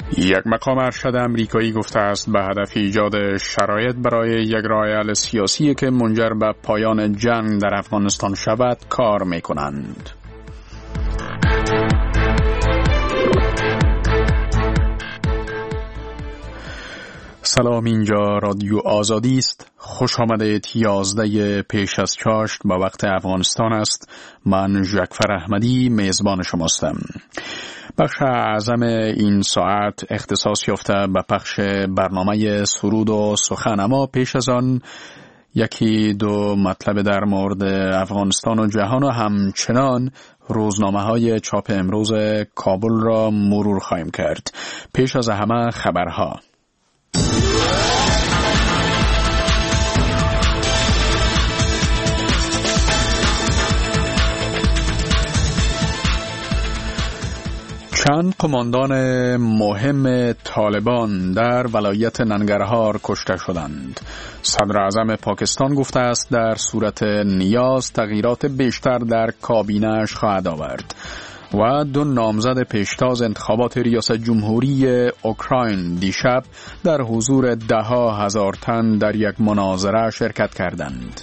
یک مقام ارشد امریکایی گفته است به هدف ایجاد شرایط برای یک راه حل سیاسی که منجر به پایان جنگ در افغانستان شود کار می‌کنند. سلام، اینجا رادیو آزادی است. خوش آمدید. 11 پیش از چاشت به وقت افغانستان است. من جعفر احمدی میزبان شماستم. بخش اعظم این ساعت اختصاص یافته به پخش برنامه سرود و سخن، اما پیش از آن یکی دو مطلب در مورد افغانستان و جهان و همچنان روزنامه های چاپ امروز کابل را مرور خواهیم کرد. پیش از همه خبرها. چند قماندان مهم طالبان در ولایت ننگرهار کشته شدند. صدر اعظم پاکستان گفته است در صورت نیاز تغییرات بیشتر در کابینه‌اش خواهد آورد. و دو نامزد پیشتاز انتخابات ریاست جمهوری اوکراین دیشب در حضور 10,000 تن در یک مناظره شرکت کردند.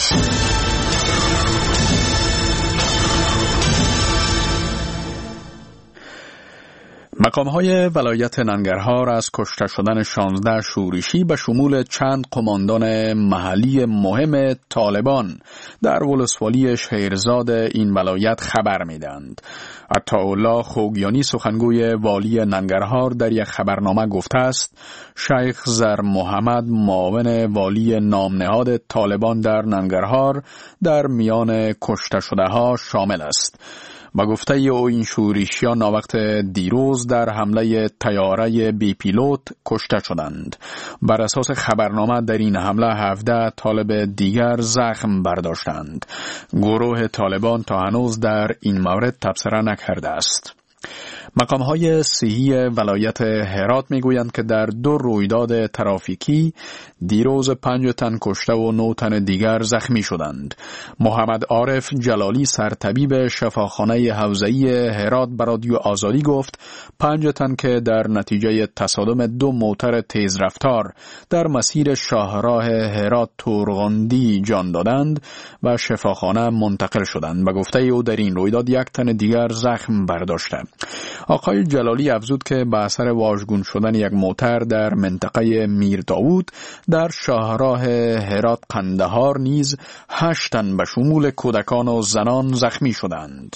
مقام‌های ولایت ننگرهار از کشته شدن 16 شورشی به شمول چند قماندان محلی مهم طالبان در ولسوالی شهرزاد این ولایت خبر می‌دهند. عطاالله خوگیانی سخنگوی والی ننگرهار در یک خبرنامه گفته است شیخ زر محمد معاون والی نامنهاد طالبان در ننگرهار در میان کشته شده‌ها شامل است. با گفته او این شورشیان ناوقت دیروز در حمله طیاره بی پیلوت کشته شدند. بر اساس خبرنامه در این حمله 17 طالب دیگر زخم برداشتند. گروه طالبان تا هنوز در این مورد تبصره نکرده است. مقام‌های صحی ولایت هرات میگویند که در 2 رویداد ترافیکی دیروز 5 تن کشته و 9 تن دیگر زخمی شدند. محمد عارف جلالی سرطبیب شفاخانه حوزه‌ای هرات به رادیو آزادی گفت 5 تن که در نتیجه تصادم 2 موتر تیزرفتار در مسیر شاهراه هرات تورغندی جان دادند و شفاخانه منتقل شدند. به گفته او در این رویداد 1 تن دیگر زخم برداشته. آقای جلالی افزود که به اثر واژگون شدن یک موتر در منطقه میر داوود در شاهراه هرات قندهار نیز 8 تن به شمول کودکان و زنان زخمی شدند.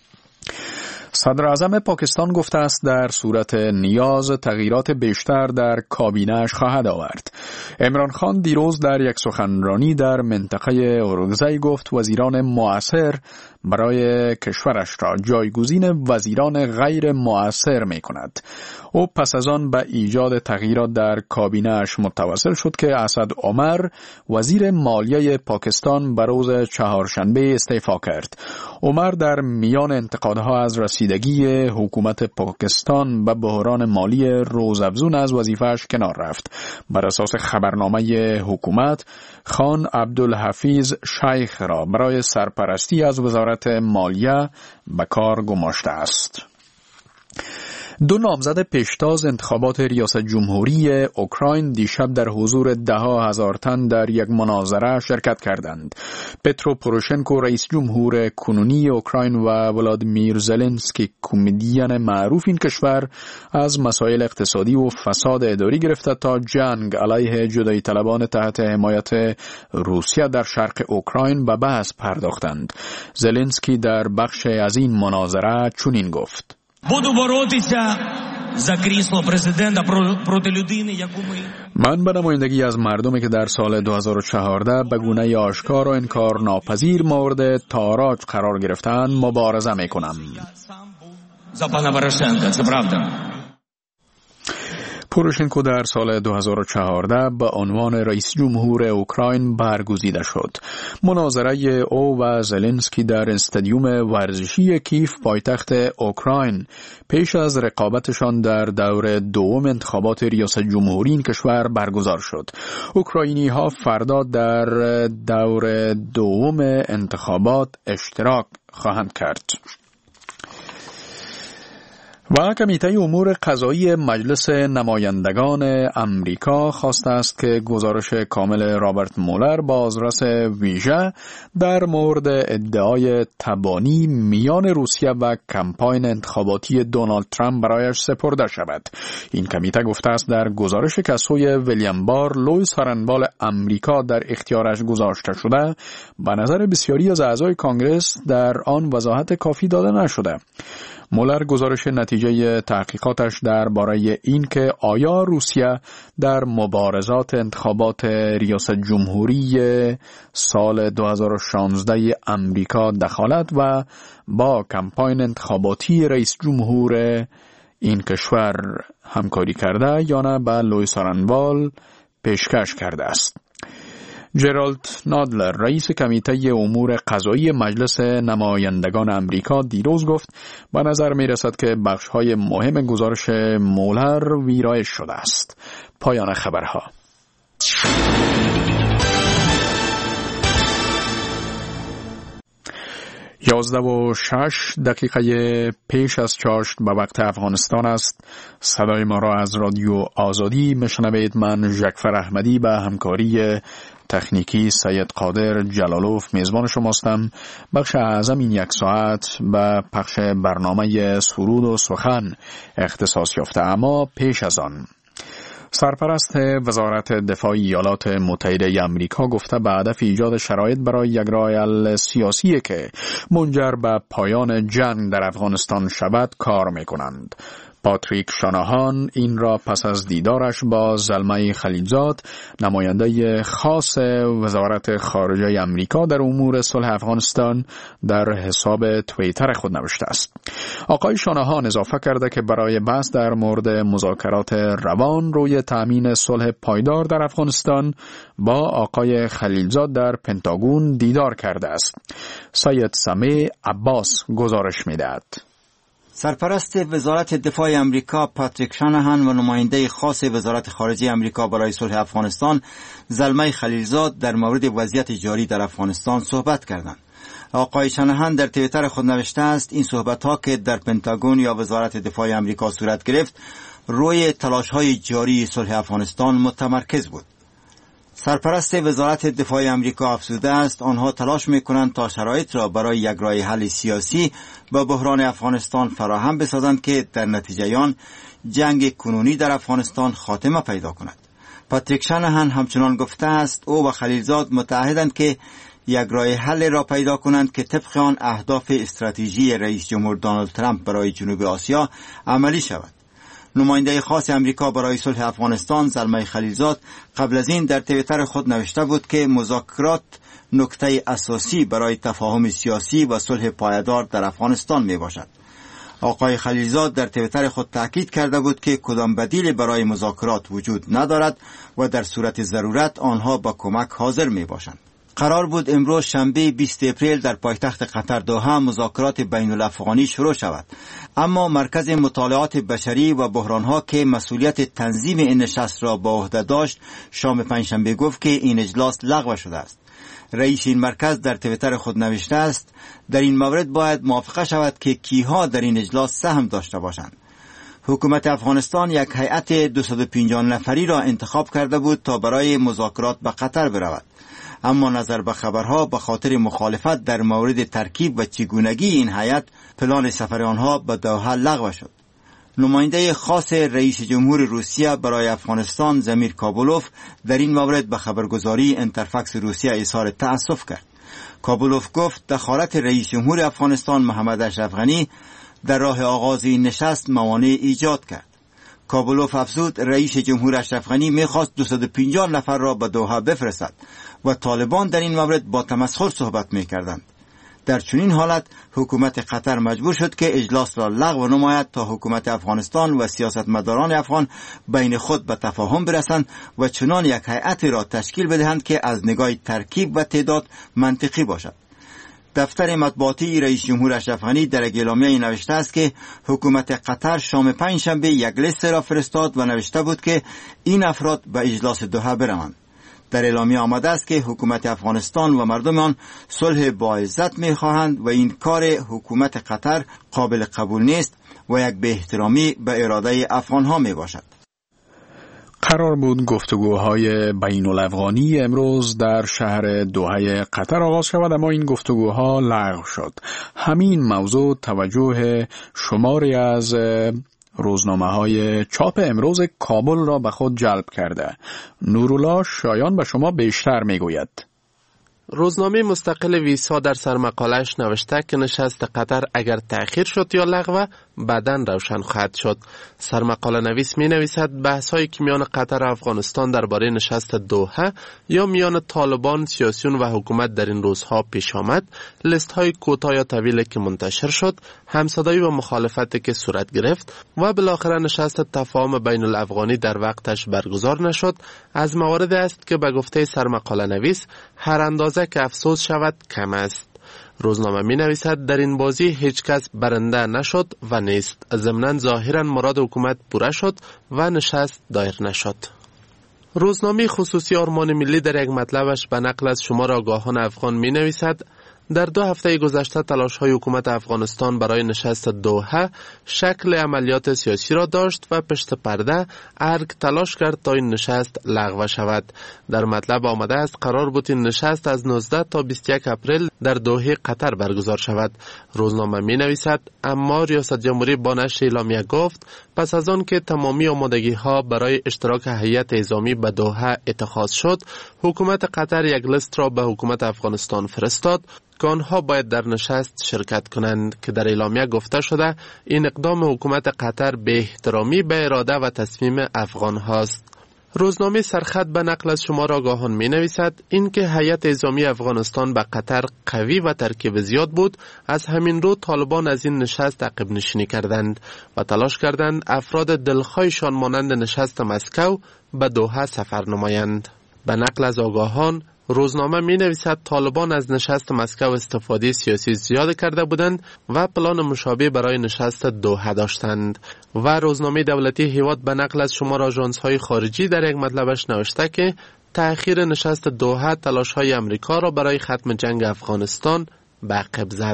صدر اعظم پاکستان گفته است در صورت نیاز تغییرات بیشتر در کابینه‌اش خواهد آورد. عمران خان دیروز در یک سخنرانی در منطقه اورگزای گفت وزیران مؤثر برای کشورش را جایگزین وزیران غیر مؤثر می کند. او پس از آن به ایجاد تغییرات در کابینه‌اش متوسل شد که اسد عمر وزیر مالیه پاکستان به روز چهارشنبه استعفا کرد. عمر در میان انتقادها از رسیدگی حکومت پاکستان به بحران مالی روزافزون از وظیفه‌اش کنار رفت. بر اساس خبرنامه حکومت، خان عبدالحفیظ شیخ را برای سرپرستی از وزارت مالیه به کار گماشته است. 2 نامزد پیشتاز انتخابات ریاست جمهوری اوکراین دیشب در حضور 10,000 تن در یک مناظره شرکت کردند. پترو پوروشنکو رئیس جمهور کنونی اوکراین و ولادیمیر زلنسکی کمدین معروف این کشور از مسائل اقتصادی و فساد اداری گرفته تا جنگ علیه جدایی طلبان تحت حمایت روسیه در شرق اوکراین به بحث پرداختند. زلنسکی در بخش از این مناظره چنین گفت: من به نمایندگی از مردمی که در سال 2014 به گونه آشکار و انکار ناپذیر مورد تاراج قرار گرفتند مبارزه میکنم. پوروشنکو در سال 2014 به عنوان رئیس جمهور اوکراین برگزیده شد. مناظره او و زلنسکی در استادیوم ورزشی کیف پایتخت اوکراین پیش از رقابتشان در دور دوم انتخابات ریاست جمهوری این کشور برگزار شد. اوکراینی ها فردا در دور دوم انتخابات اشتراک خواهند کرد. و کمیته امور قضایی مجلس نمایندگان امریکا خواسته است که گزارش کامل رابرت مولر بازرس ویژه در مورد ادعای تبانی میان روسیه و کمپاین انتخاباتی دونالد ترامپ برایش سپرده شود. این کمیته گفته است در گزارش که سوی ویلیام بار لوئیس هارنبال امریکا در اختیارش گذاشته شده، به نظر بسیاری از اعضای کانگرس در آن وضاحت کافی داده نشده. مولر گزارش نتیجه تحقیقاتش درباره این که آیا روسیه در مبارزات انتخابات ریاست جمهوری سال 2016 امریکا دخالت و با کمپاین انتخاباتی رئیس جمهور این کشور همکاری کرده یا نه به لوئیس هارنبال پیشکش کرده است. جرالد نادلر رئیس کمیته امور قضایی مجلس نمایندگان امریکا دیروز گفت به نظر می رسد که بخش‌های مهم گزارش مولر ویرایش شده است. پایان خبرها. 11:06 پیش از چاشت به وقت افغانستان است. صدای ما را از رادیو آزادی میشنوید. من ژکفر احمدی به همکاری تکنیکی سید قادر جلالوف میزبان شماستم. بخش اعظم این یک ساعت به پخش برنامه سرود و سخن اختصاص یافته، اما پیش از آن سرپرست وزارت دفاع ایالات متحده آمریکا گفته به هدف ایجاد شرایط برای یک راه حل سیاسی که منجر به پایان جنگ در افغانستان شود کار می‌کنند. پاتریک شاناهان این را پس از دیدارش با زلمه خلیلزاد، نماینده خاص وزارت خارجه آمریکا در امور صلح افغانستان، در حساب توییتر خود نوشته است. آقای شاناهان اضافه کرده که برای بحث در مورد مذاکرات روان روی تأمین صلح پایدار در افغانستان با آقای خلیلزاد در پنتاگون دیدار کرده است. سید سمیع عباس گزارش می‌دهد. سرپرست وزارت دفاع امریکا پاتریک شاناهان و نماینده خاص وزارت خارجه امریکا برای صلح افغانستان زلمه خلیلزاد در مورد وضعیت جاری در افغانستان صحبت کردند. آقای شاناهان در توییتر خود نوشته است این صحبت‌ها که در پنتاگون یا وزارت دفاع امریکا صورت گرفت روی تلاش‌های جاری صلح افغانستان متمرکز بود. سرپرست وزارت دفاع امریکا افزوده است آنها تلاش می‌کنند تا شرایط را برای یک راه حل سیاسی با بحران افغانستان فراهم بسازند که در نتیجه آن جنگ کنونی در افغانستان خاتمه پیدا کند. پاتریک شاناهان همچنان گفته است او و خلیلزاد متعهدند که یک راه حل را پیدا کنند که طبق آن اهداف استراتژی رئیس جمهور دونالد ترامپ برای جنوب آسیا عملی شود. نماینده خاص امریکا برای صلح افغانستان زلمه خلیلزاد قبل از این در توییتر خود نوشته بود که مذاکرات نکته اساسی برای تفاهم سیاسی و صلح پایدار در افغانستان می باشد. آقای خلیلزاد در توییتر خود تاکید کرده بود که کدام بدیل برای مذاکرات وجود ندارد و در صورت ضرورت آنها با کمک حاضر می باشند. قرار بود امروز شنبه 20 اپریل در پایتخت قطر دوحه مذاکرات بین الافغانی شروع شود، اما مرکز مطالعات بشری و بحرانها که مسئولیت تنظیم این نشست را به عهده داشت شام پنجشنبه گفت که این اجلاس لغو شده است. رئیس این مرکز در توییتر خود نوشته است در این مورد باید موافقه شود که کیها در این اجلاس سهم داشته باشند. حکومت افغانستان یک هیئت 250 نفری را انتخاب کرده بود تا برای مذاکرات به قطر برود، اما نظر به خبرها به خاطر مخالفت در مورد ترکیب و چگونگی این هیئت پلان سفر آنها به دوحه لغو شد. نماینده خاص رئیس جمهور روسیه برای افغانستان زمیر کابولوف در این مورد به خبرگزاری اینترفکس روسیه اظهار تأسف کرد. کابولوف گفت دخالت رئیس جمهور افغانستان محمد اشرف غنی در راه آغاز این نشست موانع ایجاد کرد. کابولوف افزود رئیس جمهور اشرف غنی می‌خواست 250 نفر را به دوحه بفرستد و طالبان در این مورد با تمسخر صحبت می‌کردند. در چنین حالت حکومت قطر مجبور شد که اجلاس را لغو نماید تا حکومت افغانستان و سیاستمداران افغان بین خود به تفاهم برسند و چنان یک هیئت را تشکیل بدهند که از نگاه ترکیب و تعداد منطقی باشد. دفتر مطبوعاتی رئیس جمهور اشرف غنی در اعلامیه نوشته است که حکومت قطر شام پنجشنبه یک لیست را فرستاد و نوشته بود که این افراد به اجلاس دوحه بروند. در اعلامیه آمده است که حکومت افغانستان و مردم آن صلح با عزت می‌خواهند و این کار حکومت قطر قابل قبول نیست و یک بی احترامی به اراده افغانها می باشد. قرار بود گفتگوهای بین الافغانی امروز در شهر دوحه قطر آغاز شود، اما این گفتگوها لغو شد. همین موضوع توجه شماری از روزنامه‌های چاپ امروز کابل را به خود جلب کرده. نورالله شایان به شما بیشتر میگوید. روزنامه مستقل ویسا در سرمقاله‌اش نوشته که نشست قطر اگر تأخیر شد یا لغو بعداً روشن خواهد شد. سرمقاله نویس می نویسد بحث‌هایی که میان قطر و افغانستان درباره نشست دوحه یا میان طالبان، سیاسیون و حکومت در این روزها پیش آمد، لیست‌های کوتاه یا طویلی که منتشر شد، همصدایی و مخالفتی که صورت گرفت و بالاخره نشست تفاهم بین الافغانی در وقتش برگزار نشد، از مواردی است که به گفته سرمقاله نویس هر اندازه که افسوس شود کم است. روزنامه می نویسد در این بازی هیچ کس برنده نشد و نیست. ضمناً ظاهراً مراد حکومت پوره شد و نشست دایر نشد. روزنامه خصوصی آرمان ملی در یک مطلبش به نقل از شمار آگاهان افغان می نویسد در 2 هفته گذشته تلاش‌های حکومت افغانستان برای نشست دوحه شکل عملیات سیاسی را داشت و پشت پرده ارگ تلاش کرد تا این نشست لغو شود. در مطلب آمده است قرار بود این نشست از 19 تا 21 اپریل در دوحه قطر برگزار شود. روزنامه می نویسد اما ریاست جمهوری با نشر اعلامیه گفت پس از آن که تمامی آمادگی‌ها برای اشتراک هیئت اعزامی به دوحه اتخاذ شد، حکومت قطر یک لیست را به حکومت افغانستان فرستاد که آنها باید در نشست شرکت کنند که در اعلامیه گفته شده این اقدام حکومت قطر به احترامی به اراده و تصمیم افغان هاست. روزنامه سرخط به نقل از شمار آگاهان می نویسد اینکه هیئت اعزامی افغانستان به قطر قوی و ترکیب زیاد بود، از همین رو طالبان از این نشست عقب نشینی کردند و تلاش کردند افراد دلخواهشان مانند نشست مسکو به دوحه سفر نمایند. به نقل از آگاهان روزنامه می نویسد طالبان از نشست مسکو استفاده سیاسی زیاد کرده بودند و پلان مشابه برای نشست دوحه داشتند. و روزنامه دولتی هیواد به نقل از شمار آژانس‌های خارجی در یک مطلبش نوشته که تأخیر نشست دوحه تلاش‌های امریکا را برای ختم جنگ افغانستان به عقب زد.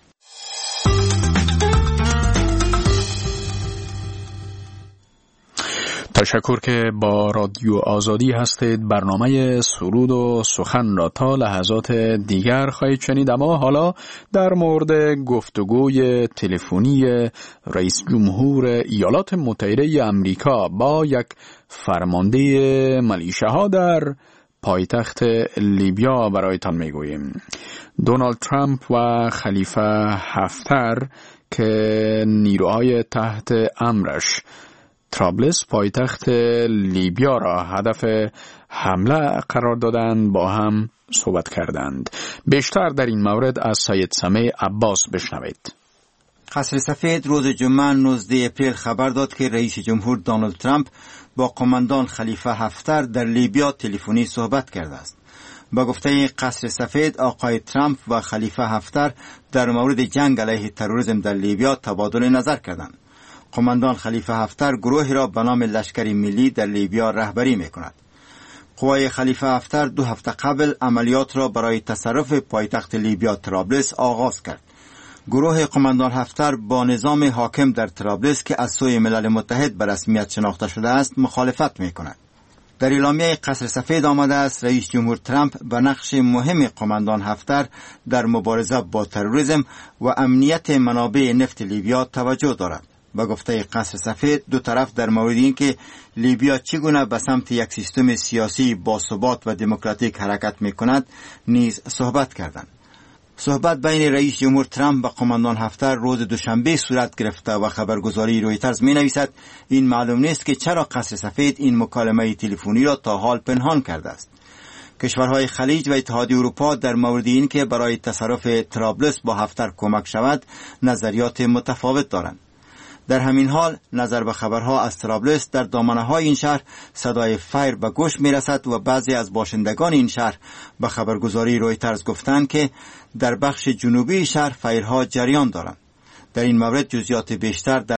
تشکر که با رادیو آزادی هستید. برنامه سرود و سخن را تا لحظات دیگر خواهید شنید، اما حالا در مورد گفتگوی تلفنی رئیس جمهور ایالات متحده آمریکا با یک فرمانده ملیشه در پایتخت لیبیا برایتان میگوییم. دونالد ترامپ و خلیفه حفتر که نیروهای تحت امرش طرابلس پایتخت لیبیا را هدف حمله قرار دادند با هم صحبت کردند. بیشتر در این مورد از سید سمیع عباس بشنوید. قصر سفید روز جمعه 19 اپریل خبر داد که رئیس جمهور دونالد ترامپ با قماندان خلیفه حفتر در لیبیا تلفنی صحبت کرده است. با گفته قصر سفید آقای ترامپ و خلیفه حفتر در مورد جنگ علیه تروریسم در لیبیا تبادل نظر کردند. قماندان خلیفه حفتر گروهی را به نام لشکر ملی در لیبیا رهبری می‌کند. قوای خلیفه حفتر 2 هفته قبل عملیات را برای تصرف پایتخت لیبیا طرابلس آغاز کرد. گروه قماندان حفتر با نظام حاکم در طرابلس که از سوی ملل متحد به رسمیت شناخته شده است مخالفت می‌کند. در اعلامیه قصر سفید آمده است رئیس جمهور ترامپ به نقش مهم قماندان حفتر در مبارزه با تروریسم و امنیت منابع نفت لیبیا توجه دارد. با گفته قصر سفید دو طرف در مورد اینکه لیبیا چگونه به سمت یک سیستم سیاسی باثبات و دموکراتیک حرکت می‌کند نیز صحبت کردند. صحبت بین رئیس جمهور ترامپ و قماندان حفتر روز دوشنبه صورت گرفته و خبرگزاری رویترز می‌نویسد این معلوم نیست که چرا قصر سفید این مکالمه تلفنی را تا حال پنهان کرده است. کشورهای خلیج و اتحادیه اروپا در مورد این که برای تصرف طرابلس با حفتر کمک شود نظریات متفاوت دارند. در همین حال نظر به خبرها از طرابلس در دامنه‌های این شهر صدای فایر به گوش می‌رسد و بعضی از باشندگان این شهر به خبرگزاری رویترز گفتند که در بخش جنوبی شهر فایرها جریان دارند. در این مورد جزئیات بیشتر در